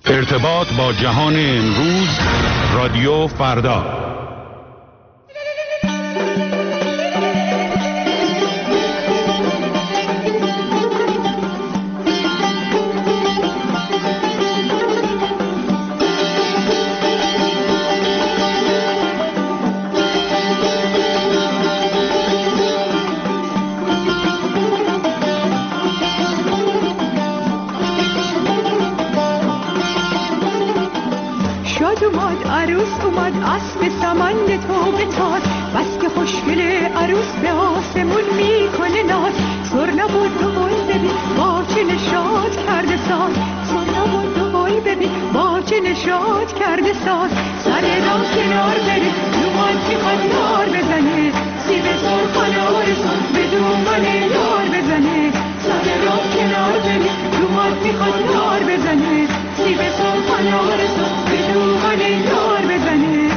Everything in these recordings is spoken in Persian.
ارتباط با جهان امروز، رادیو فردا. اسب سمند تو بتاز بس که خوشگل عروس به آسمون میکنه ناز سر نبود و بای ببین با چه نشاط کرده ساز سر نبود و بای ببین با چه نشاط کرده ساز سر را کنار بره دومان میخواد یار بزنه سیب سرخان آرزون به دومان یار بزنه سر را کنار بره دومان میخواد یار بزنه سیب سرخان آرزون به دومان یار بزنه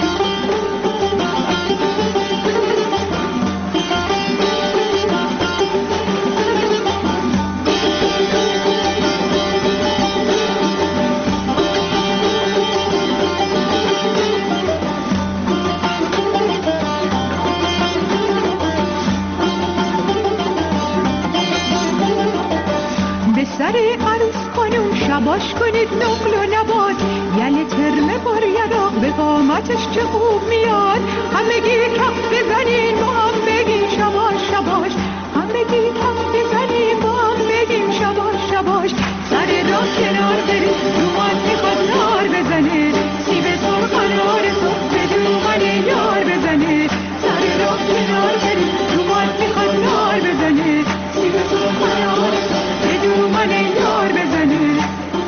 سر عروس خانوم شباش کنید نقل و نبات یل ترمه بار یراق به قامتش چه خوب میاد همگی کف بزنین با هم بگیم شباش شباش همگی کف بزنین با هم بگیم شباش شباش سر را کنار برید دومان میخواد یار بزنه سیب سرخان آرزو به دومان یار بزنه سر را کنار برید دومان میخواد یار بزنه سیب سرخان آرزو دومان یار بزنه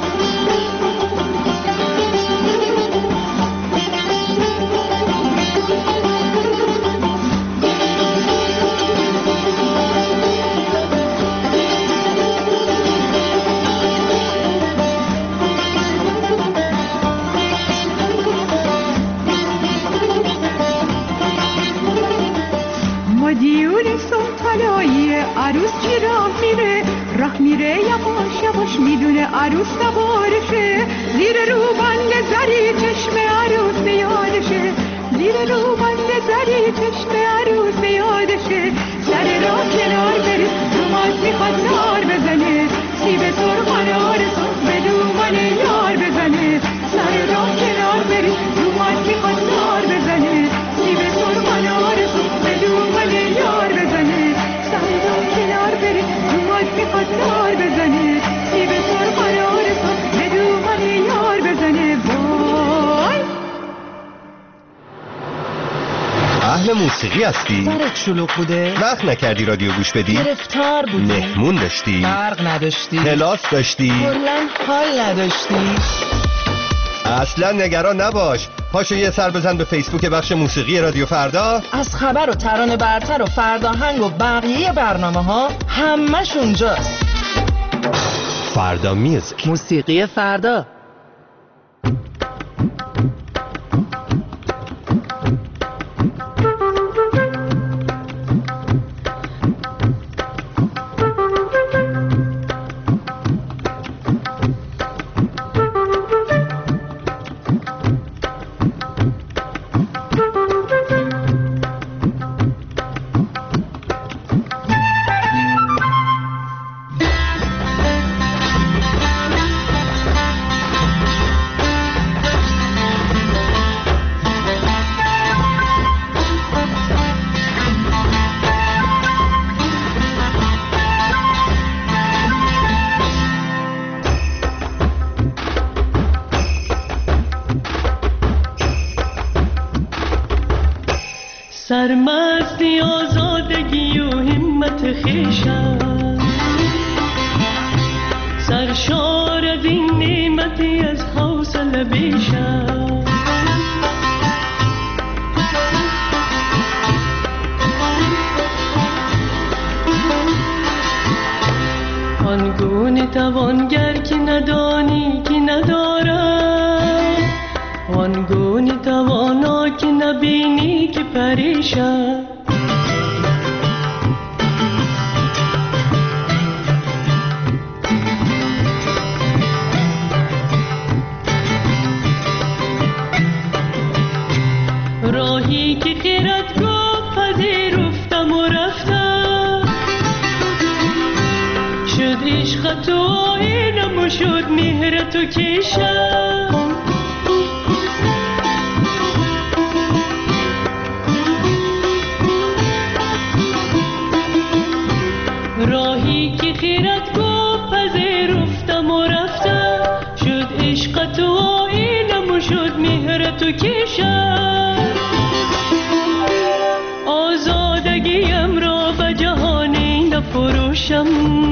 مدیون سلطلایی عروس چی راه میره راه میره یواش یواش میدونه عروس نبارشه زیر روبند زری چشم عروس یادشه زیر روبند زری چشم عروس یادشه سر را کنار برید دومان میخواد یار بزنه سیب سرخان آرزو به دومان یار بزنه سر را کنار برید دومان میخواد یار بزنه سیب سرخان آرزو به دومان یار بزنه سر را کنار برید دومان میخواد یار بزنه سیب سرخان آرزو به دومان یار بزنه وای اهل موسیقی هستی؟ سرت شلوغ بوده؟ وقت نکردی رادیو گوش بدی؟ گرفتار بودی؟ مهمون داشتی؟ برق نداشتی؟ کلاس داشتی؟ کلاً حال نداشتی؟ اصلا نگران نباش، پاشو یه سر بزن به فیسبوک بخش موسیقی رادیو فردا. از خبر و ترانه برتر و فرداهنگ و بقیه برنامه ها همش اونجاست. فردا میوزیک، موسیقی فردا. سرمستی آزادگی و همت خویشم سرشار از این نعمتی از حوصله بیشم آنگونه توانگر که ندانی که ندارد آنگونه توانا که نبینی که پریشان عشق تو آینم شد مهر تو کشم راهی که خیرت گفت پذیرفتم و رفتم شد عشق تو آینم و شد مهر تو کشم آزادگیم را به جهانی نفروشم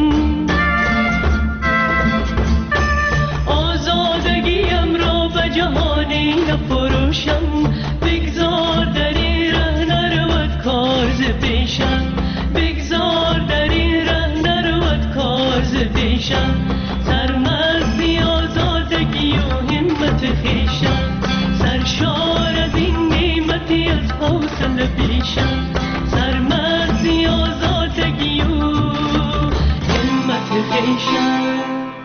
آزادگیم را به جهانی نفروشم بگذار در این ره نرود کار ز پیشم بگذار در این ره نرود کار ز پیشم سرمستی آزادگی و همت خویشم سرشار از این نعمتی از حوصله بیشم سرمستی آزادگی و همت خویشم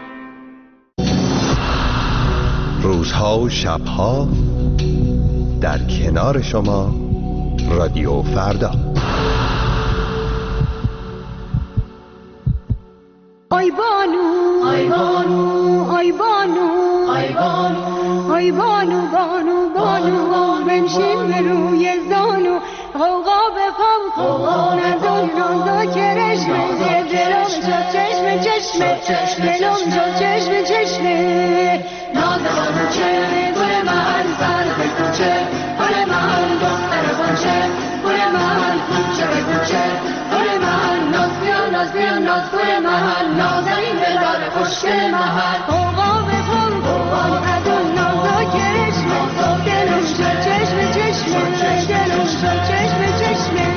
روزها و شبها در کنار شما رادیو فردا. آی بانو آی بانو آی بانو آی بانو آی بانو بانو بانو بنشین به روی زانو غوغا بپام قوقا ندان نازا کرشمه دلم شد چشمه چشمه دلم شد چشمه چشمه نازم چه گل من سر به کوچه گل من دختر بانچه گل من کوچه به کوچه گل من ناز بیا ناز گل من نازنین دلبر خوشگل من قوقا بپام قوقا ندان نازا کرشمه دلم شد چشمه دلم شد چشمه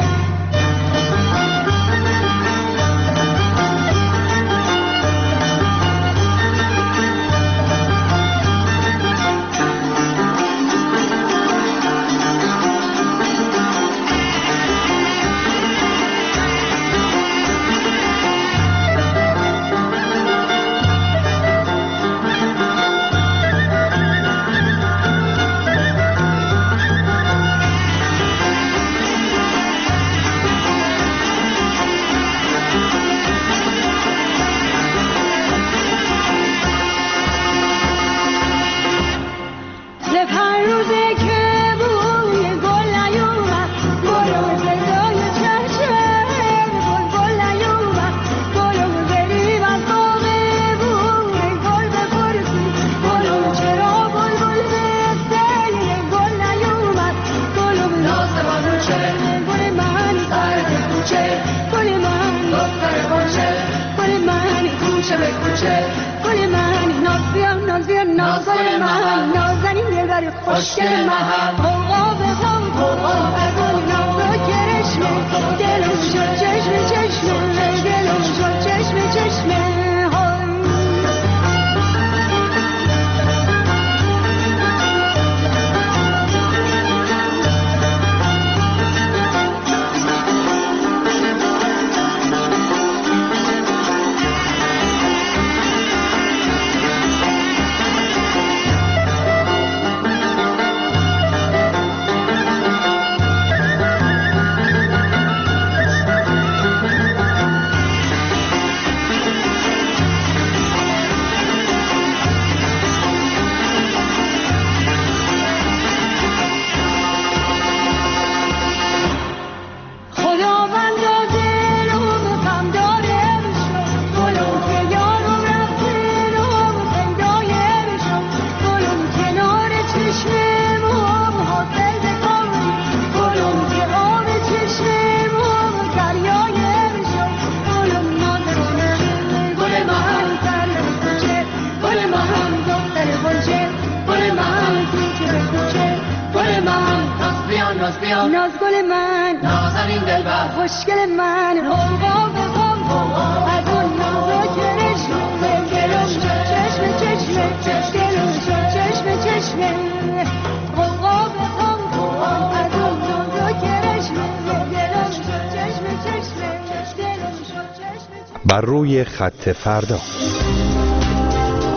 خوشگل من قوقا بخوام قوقا بگل نازا کرشمه دلم شد چشمه دلم شد چشمه ناز گل من نازنین دلبر خوشگل من قوقا بخوام قوقا از اون نازا کرشمه دلم شد چشمه دلم شد چشمه قوقا بخوام قوقا از اون نازا کرشمه دلم شد چشمه دلم شد چشمه بر روی خط فردا.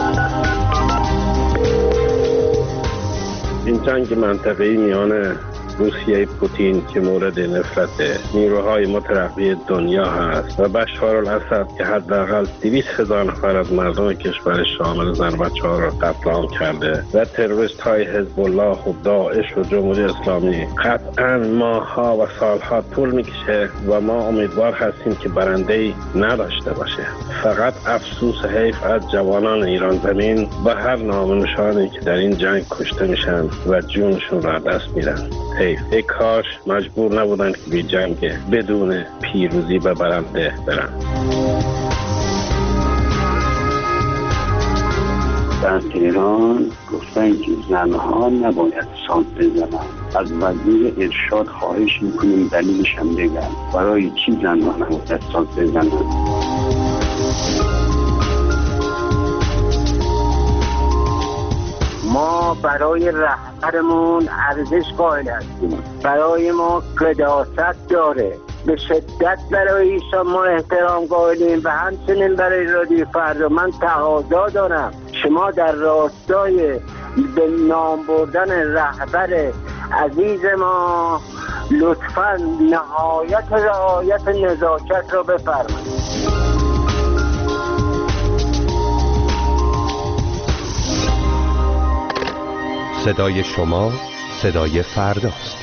این جنگ منطقه‌ای میان روسیه پوتین که مورد نفرت نیروهای مترقی دنیا هست و بشار الاسد که حداقل 200,000 نفر از مردم کشور شامل زن و بچه‌ها را قتل عام کرده و تروریست های حزب الله و داعش و جمهوری اسلامی، قطعا ماه‌ها و سال‌ها طول می‌کشه و ما امیدوار هستیم که برنده‌ای نداشته باشه. فقط افسوس حیف از جوانان ایران زمین و هر نامنشانی که در این جنگ کشته میشن و جونشون را دست میدن. حیف. ای کاش مجبور نبودن که به جنگ بدون پیروزی به برنده برن. در تهران گفتن که زنها نباید ساز بزنن. از وزیر ارشاد خواهش میکنیم دلیلش هم بگن برای چی زنها نباید ساز بزنن. ما برای رهبرمون ارزش قائل هستیم، برای ما قداست داره، به شدت برای ایشان ما احترام قائلیم و همچنین برای رادیو فردا من تقاضا دارم شما در راستای به نام بردن رهبر عزیز ما لطفاً نهایت رعایت نزاکت را بفرمایید. صدای شما صدای فرداست.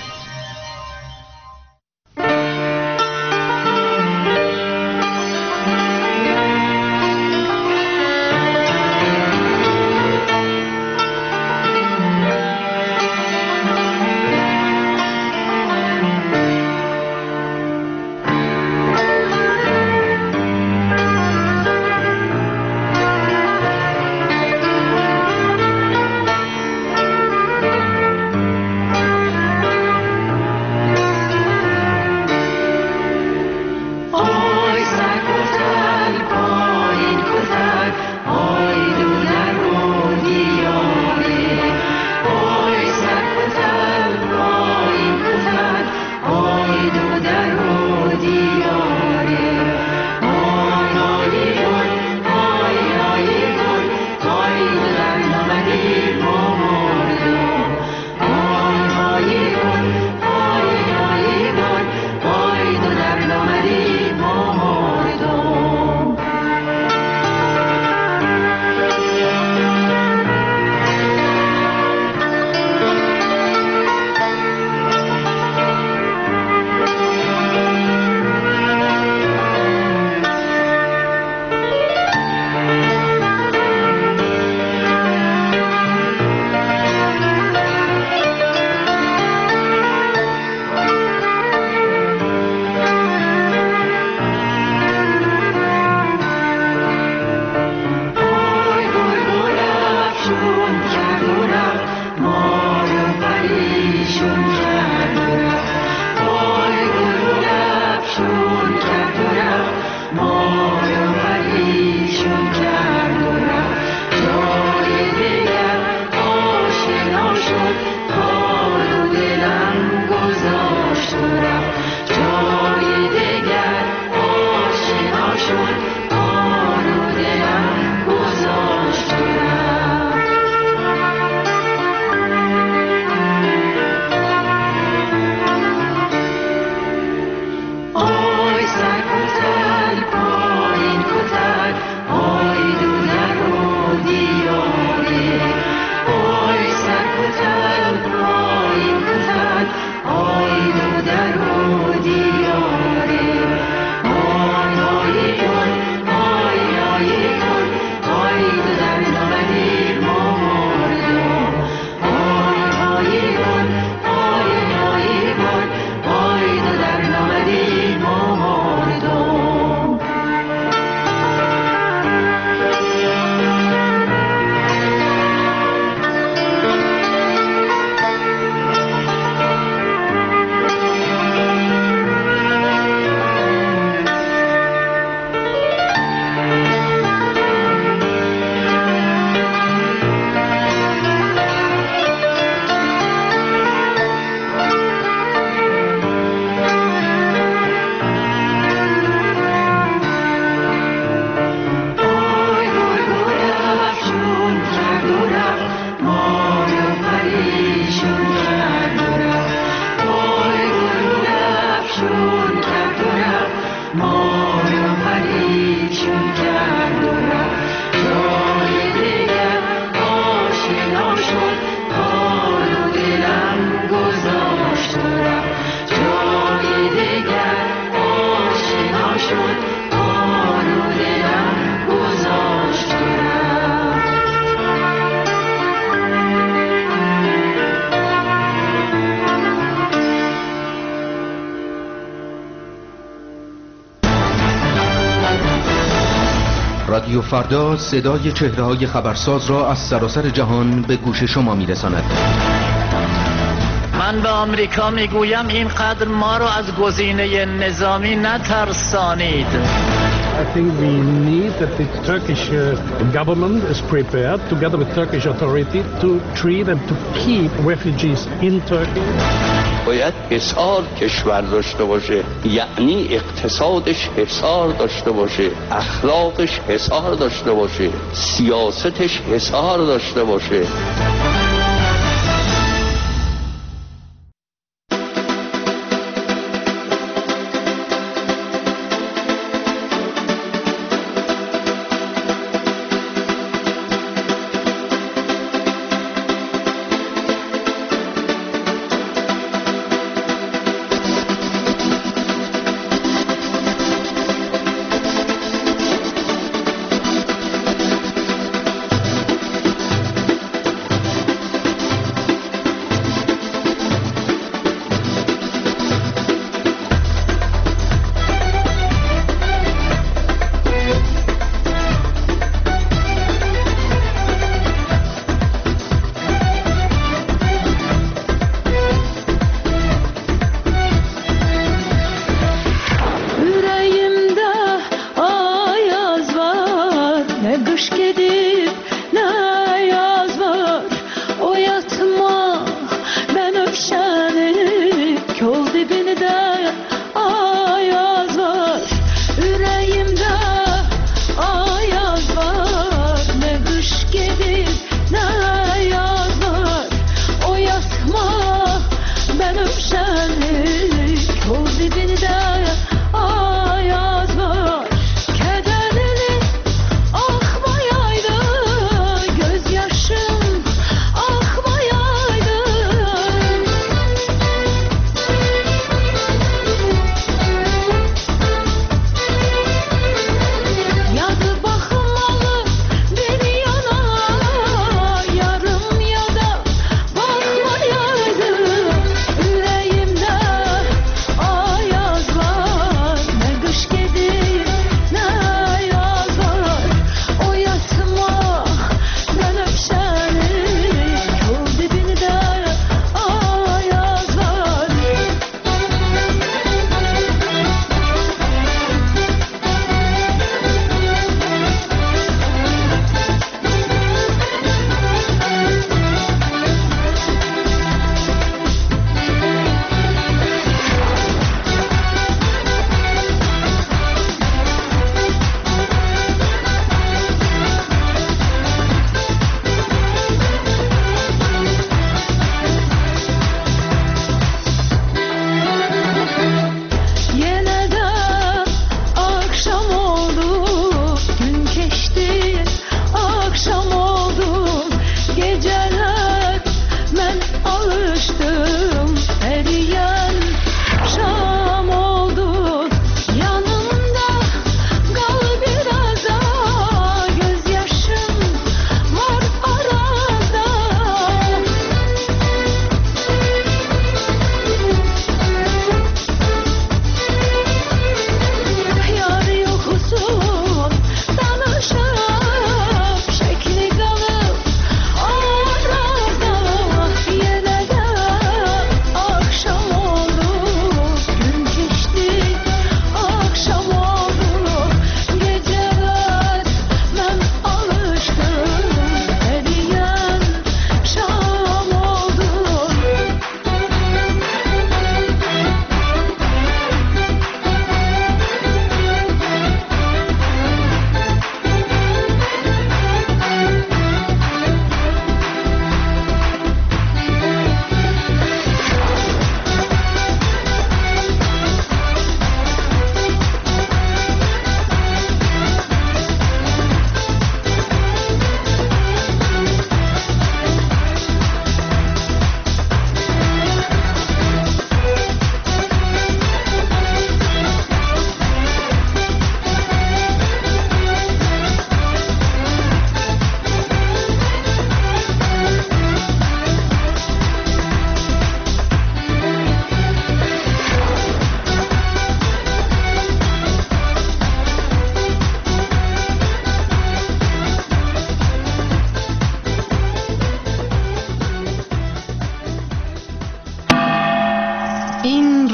فردا صدای چهره‌های خبرساز را از سراسر جهان به گوش شما می‌رساند. من به آمریکا میگویم اینقدر ما رو از گزینه نظامی نترسانید. I think we need that the Turkish government is prepared together with Turkish authority to treat and to keep refugees in Turkey. باید حصار کشور داشته باشه، یعنی اقتصادش حصار داشته باشه، اخلاقش حصار داشته باشه، سیاستش حصار داشته باشه.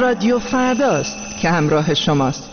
رادیو فرداست که همراه شماست.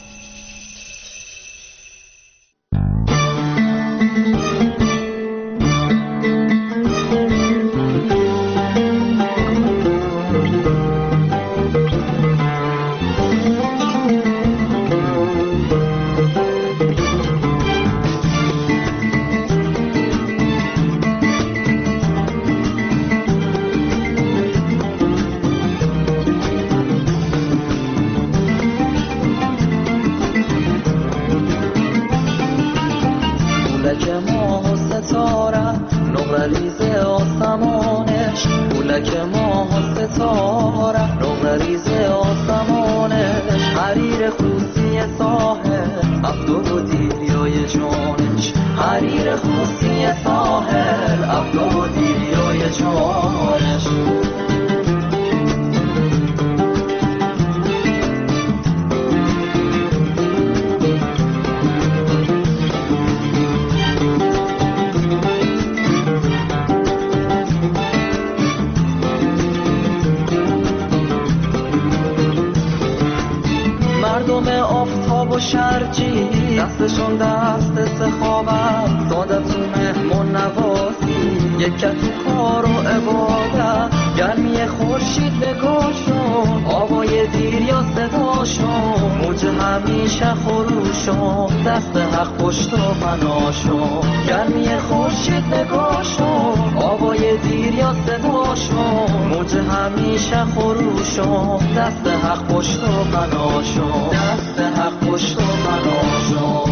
دستشون دست سخاوت داده تو مهمون نوازی یکت تو کار و عبادت گرمی خورشید نگاشون آوای دیر یا صداشون موج همیشه خروشون دست حق پشت و پناشون گرمی خورشید نگاشون آوای دیر یا صداشون موج همیشه خروشون دست حق پشت و پناشون دست حق پشت و پناشون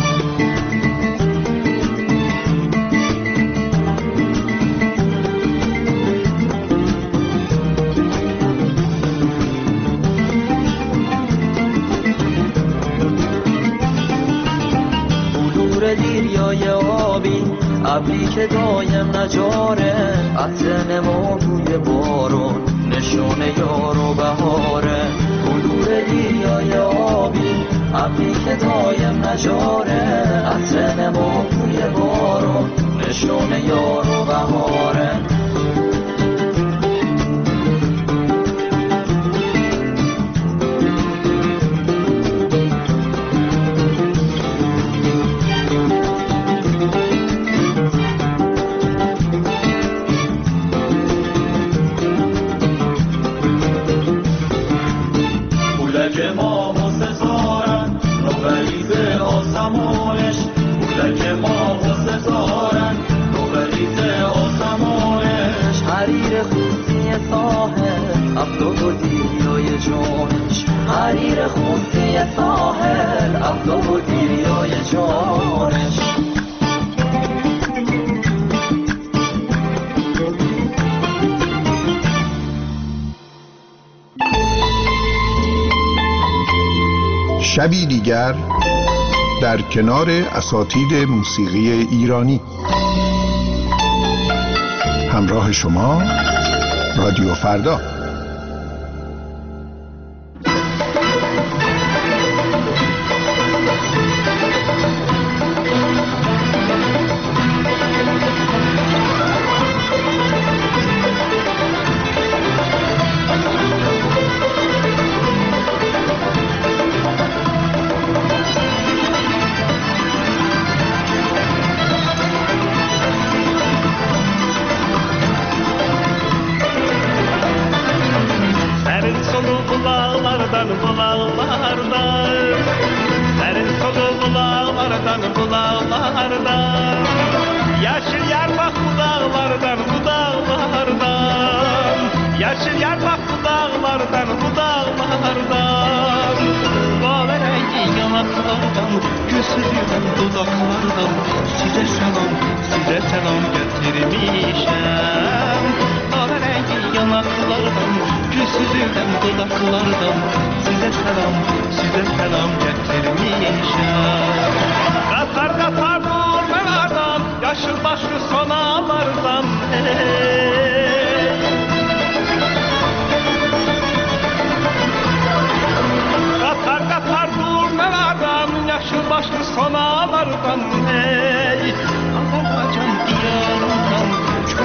دیریای آبی ابری که دایم نجاره عطر نما بوی بارون نشونه یار و بهاره بلور دیریای آبی ابری که دایم نجاره عطر نما بوی بارون نشونه یار و بهاره حریر خوصی ساحل افلاک و دیریای جانش شبی دیگر در کنار اساتید موسیقی ایرانی همراه شما رادیو فردا.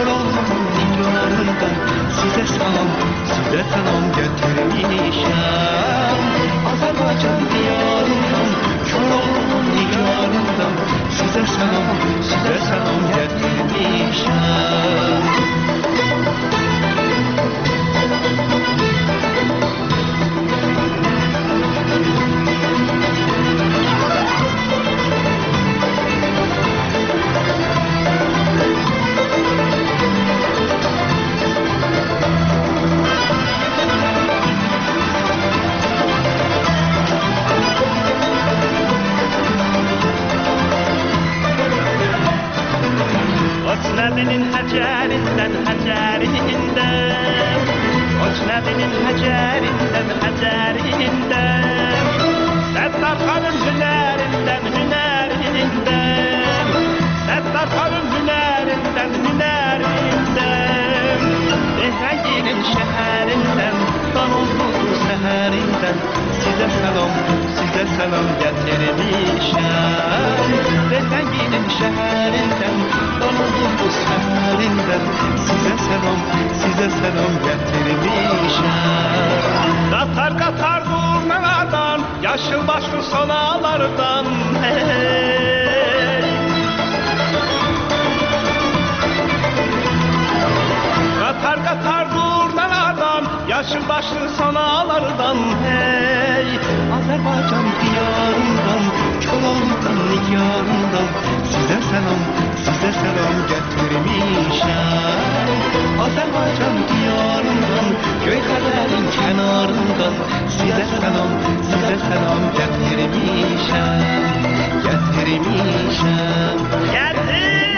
Size selam getirmişim. Ocnabinin hacerinden hacerinden Ocnabinin hacerinden hacerinden Settar Hanım hünerinden hünerinden Settar Hanım hünerinden hünerinden Dehrenginin şehrinden Danozlu seherinden Size selam getirmişem Dehrenginin şehrinden Danozlu seherinden Size selam getirmişem Katar katar durnalardan Yaşıl başlı sonalardan Hey Katar katar durnalardan Yaşıl başlı sonalardan Hey Azerbaycan diyarından Kölalından nigarından Size selam getirmişem Azerbaycan diyarından Göyxələrin kenarından Size selam getirmişem Getirmişem